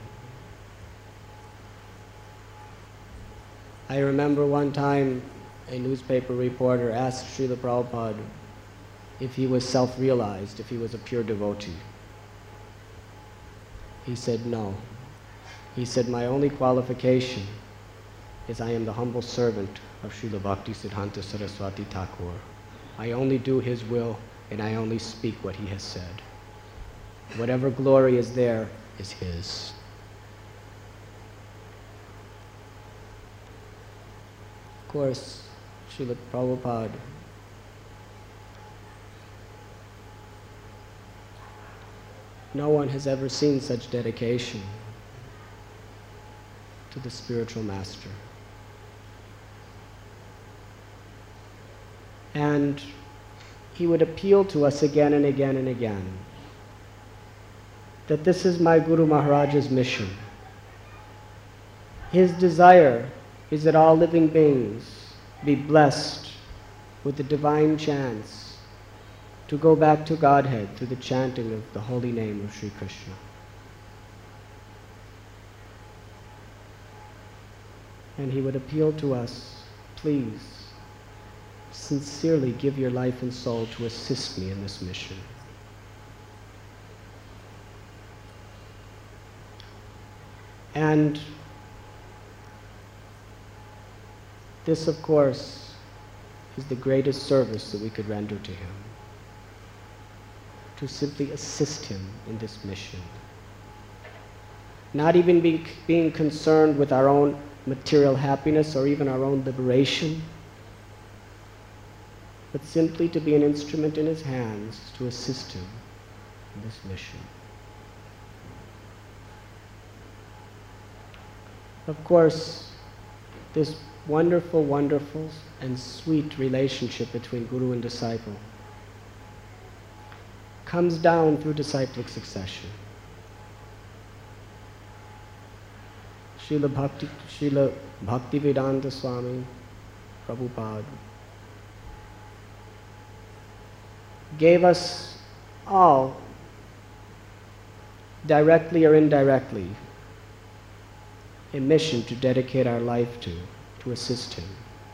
I remember one time a newspaper reporter asked Srila Prabhupada if he was self-realized, if he was a pure devotee. He said no. He said, my only qualification is I am the humble servant of Srila Bhaktisiddhanta Saraswati Thakur. I only do his will and I only speak what he has said. Whatever glory is there is his. Of course, Srila Prabhupada no one has ever seen such dedication to the spiritual master. And he would appeal to us again and again and again that this is my Guru Maharaj's mission. His desire is that all living beings be blessed with the divine chance to go back to Godhead through the chanting of the holy name of Sri Krishna. And he would appeal to us, please, sincerely give your life and soul to assist me in this mission. And this, of course, is the greatest service that we could render to him, to simply assist him in this mission. Not even be, being concerned with our own material happiness or even our own liberation, but simply to be an instrument in his hands to assist him in this mission. Of course, this wonderful, wonderful and sweet relationship between guru and disciple comes down through disciplic succession. Srila Bhakti, Srila Bhaktivedanta Swami Prabhupada gave us all, directly or indirectly, a mission to dedicate our life to, to assist him.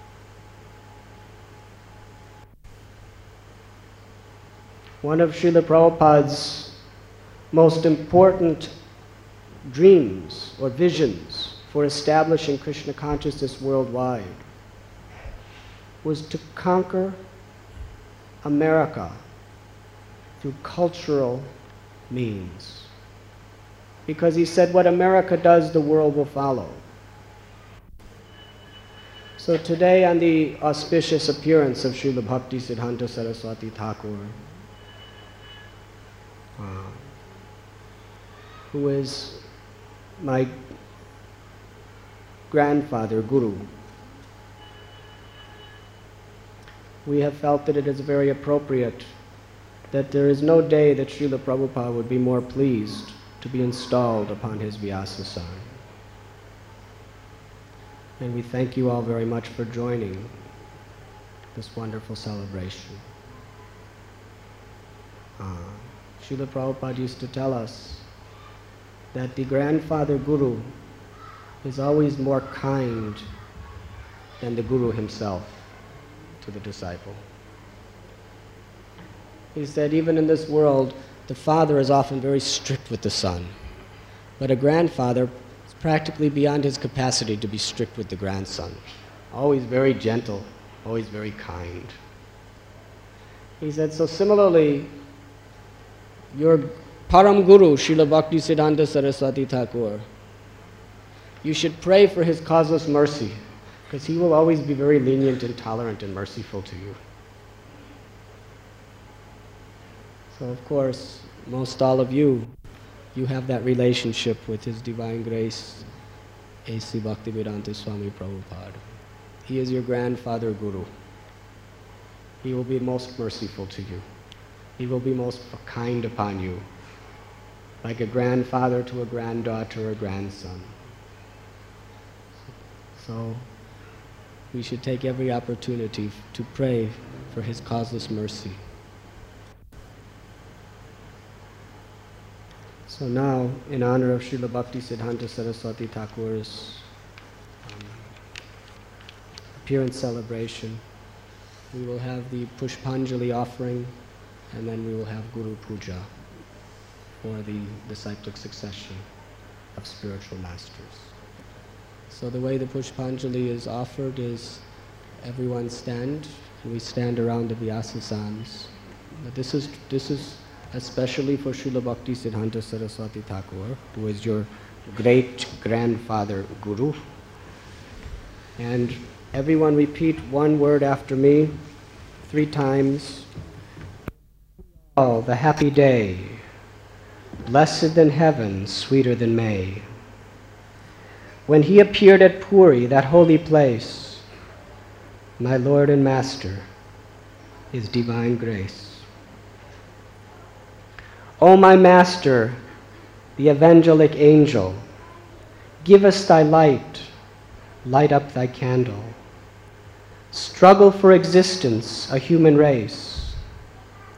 One of Srila Prabhupada's most important dreams or visions for establishing Krishna consciousness worldwide was to conquer America through cultural means. Because he said, what America does, the world will follow. So today, on the auspicious appearance of Srila Bhakti Siddhanta Saraswati Thakur, uh, who is my grandfather, Guru, we have felt that it is very appropriate that there is no day that Srila Prabhupada would be more pleased to be installed upon his Vyasasana. And we thank you all very much for joining this wonderful celebration. Uh, Srila Prabhupada used to tell us that the grandfather Guru is always more kind than the Guru himself to the disciple. He said, even in this world, the father is often very strict with the son, but a grandfather is practically beyond his capacity to be strict with the grandson. Always very gentle, always very kind. He said, so similarly, your Param Guru, Srila Bhakti Siddhanta Saraswati Thakur, you should pray for his causeless mercy, because he will always be very lenient and tolerant and merciful to you. So of course, most all of you, you have that relationship with His Divine Grace, A C Bhaktivedanta Swami Prabhupada. He is your grandfather Guru. He will be most merciful to you. He will be most kind upon you, like a grandfather to a granddaughter or a grandson. So we should take every opportunity to pray for his causeless mercy. So now, in honor of Srila Bhakti Siddhanta Saraswati Thakur's um, appearance celebration, we will have the Pushpanjali offering, and then we will have Guru Puja for the disciplic succession of spiritual masters. So the way the Pushpanjali is offered is everyone stand, and we stand around the Vyasasanas. But this is, this is especially for Srila Bhakti Siddhanta Saraswati Thakur, who is your great-grandfather Guru. And everyone repeat one word after me, three times. Oh, the happy day, blessed than heaven, sweeter than May. When he appeared at Puri, that holy place, my Lord and Master, His Divine Grace. O my Master, the evangelic angel, give us thy light, light up thy candle. Struggle for existence, a human race.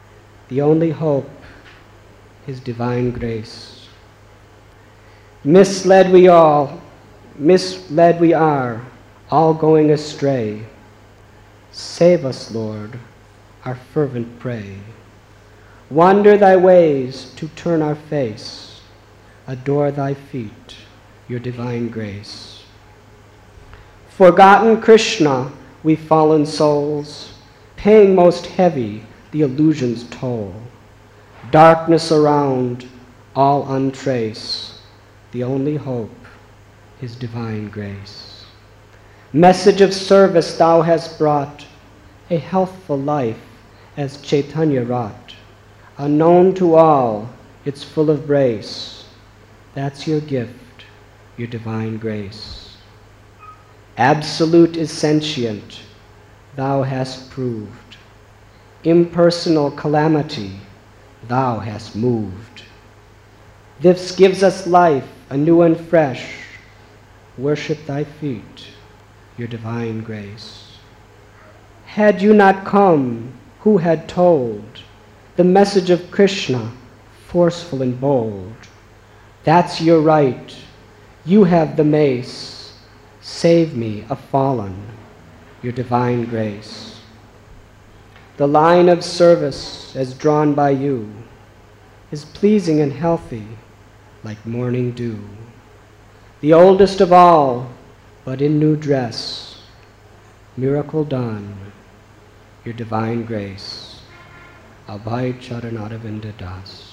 The only hope is divine grace. Misled we all, misled we are, all going astray. Save us, Lord, our fervent pray. Wander thy ways to turn our face, adore thy feet, your divine grace. Forgotten Krishna, we fallen souls, paying most heavy the illusion's toll. Darkness around, all untrace, the only hope is divine grace. Message of service thou hast brought, a healthful life as Chaitanya wrought. Unknown to all, it's full of grace. That's your gift, your divine grace. Absolute is sentient, thou hast proved. Impersonal calamity, thou hast moved. This gives us life anew and fresh. Worship thy feet, your divine grace. Had you not come, who had told the message of Krishna, forceful and bold? That's your right, you have the mace. Save me, a fallen, your divine grace. The line of service, as drawn by you, is pleasing and healthy, like morning dew. The oldest of all, but in new dress, miracle done, your divine grace. Abhay Charanaravinda Das.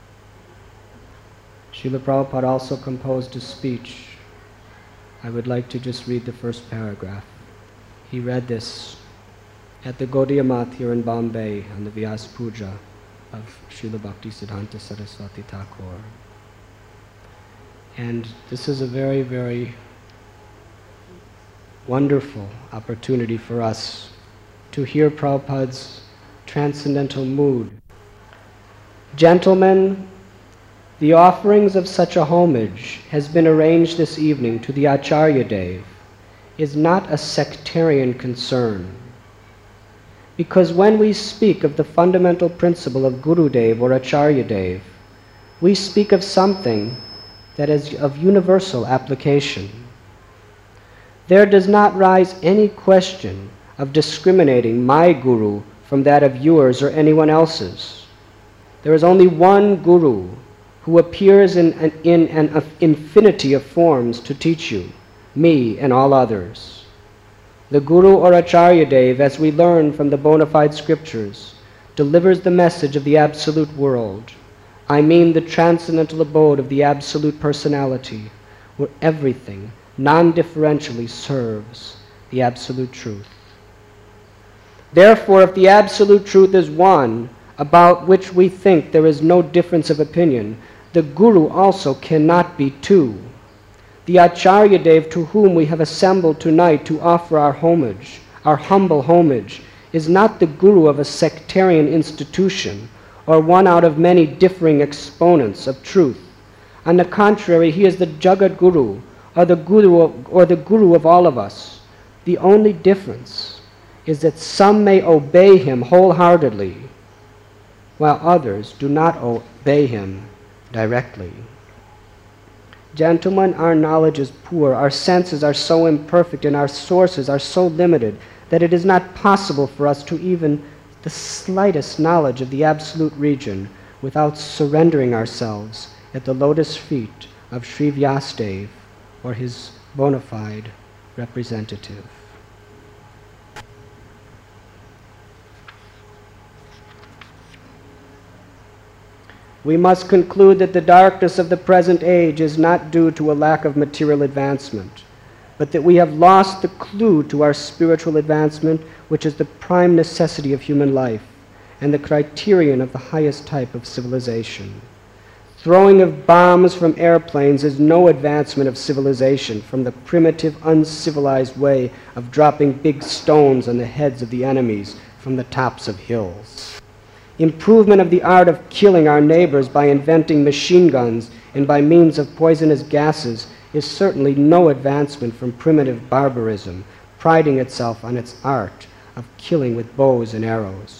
Srila Prabhupada also composed a speech. I would like to just read the first paragraph. He read this at the Gaudiya Math here in Bombay on the Vyas Puja of Srila Bhaktisiddhanta Saraswati Thakur. And this is a very, very wonderful opportunity for us to hear Prabhupada's transcendental mood. Gentlemen, the offerings of such a homage has been arranged this evening to the Acharya Dev is not a sectarian concern. Because when we speak of the fundamental principle of Guru Dev or Acharya Dev, we speak of something that is of universal application. There does not rise any question of discriminating my Guru from that of yours or anyone else's. There is only one Guru who appears in an, in an infinity of forms to teach you, me and all others. The Guru or Acharya Dev, as we learn from the bona fide scriptures, delivers the message of the absolute world. I mean the transcendental abode of the absolute personality, where everything non-differentially serves the absolute truth. Therefore, if the absolute truth is one, about which we think there is no difference of opinion, the Guru also cannot be two. The Acharya Dev to whom we have assembled tonight to offer our homage, our humble homage, is not the Guru of a sectarian institution or one out of many differing exponents of truth. On the contrary, he is the Jagat Guru, or the Guru of, or the Guru of all of us. The only difference is that some may obey him wholeheartedly, while others do not obey him directly. Gentlemen, our knowledge is poor, our senses are so imperfect, and our sources are so limited that it is not possible for us to even the slightest knowledge of the absolute region without surrendering ourselves at the lotus feet of Sri Vyasadeva or his bona fide representative. We must conclude that the darkness of the present age is not due to a lack of material advancement, but that we have lost the clue to our spiritual advancement, which is the prime necessity of human life and the criterion of the highest type of civilization. Throwing of bombs from airplanes is no advancement of civilization from the primitive, uncivilized way of dropping big stones on the heads of the enemies from the tops of hills. Improvement of the art of killing our neighbors by inventing machine guns and by means of poisonous gases is certainly no advancement from primitive barbarism, priding itself on its art of killing with bows and arrows.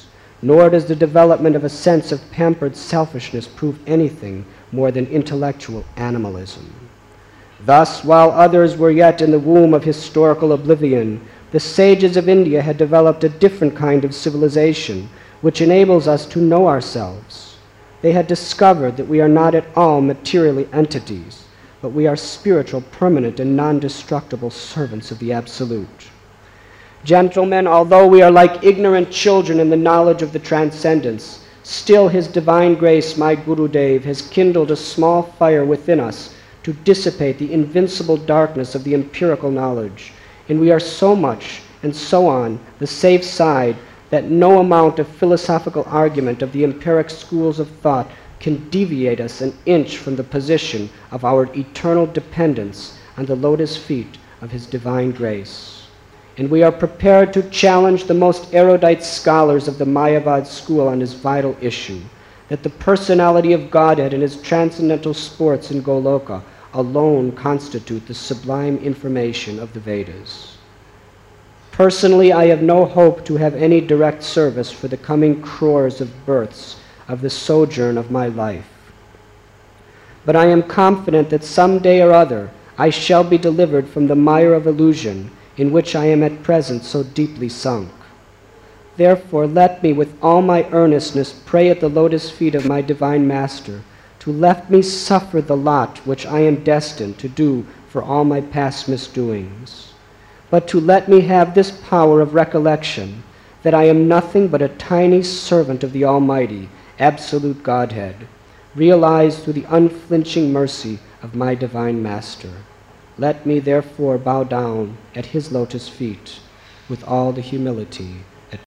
nor does the development of a sense of pampered selfishness prove anything more than intellectual animalism. Thus, while others were yet in the womb of historical oblivion, the sages of India had developed a different kind of civilization, which enables us to know ourselves. They had discovered that we are not at all materially entities, but we are spiritual, permanent, and non-destructible servants of the Absolute. Gentlemen, although we are like ignorant children in the knowledge of the transcendence, still His divine grace, my Gurudev, has kindled a small fire within us to dissipate the invincible darkness of the empirical knowledge, and we are so much, and so on, the safe side that no amount of philosophical argument of the empiric schools of thought can deviate us an inch from the position of our eternal dependence on the lotus feet of His divine grace. And we are prepared to challenge the most erudite scholars of the Mayavad school on this vital issue, that the personality of Godhead and His transcendental sports in Goloka alone constitute the sublime information of the Vedas. Personally, I have no hope to have any direct service for the coming crores of births of the sojourn of my life. But I am confident that some day or other I shall be delivered from the mire of illusion in which I am at present so deeply sunk. Therefore, let me with all my earnestness pray at the lotus feet of my divine Master to let me suffer the lot which I am destined to do for all my past misdoings, but to let me have this power of recollection that I am nothing but a tiny servant of the Almighty, absolute Godhead, realized through the unflinching mercy of my divine Master. Let me therefore bow down at His lotus feet with all the humility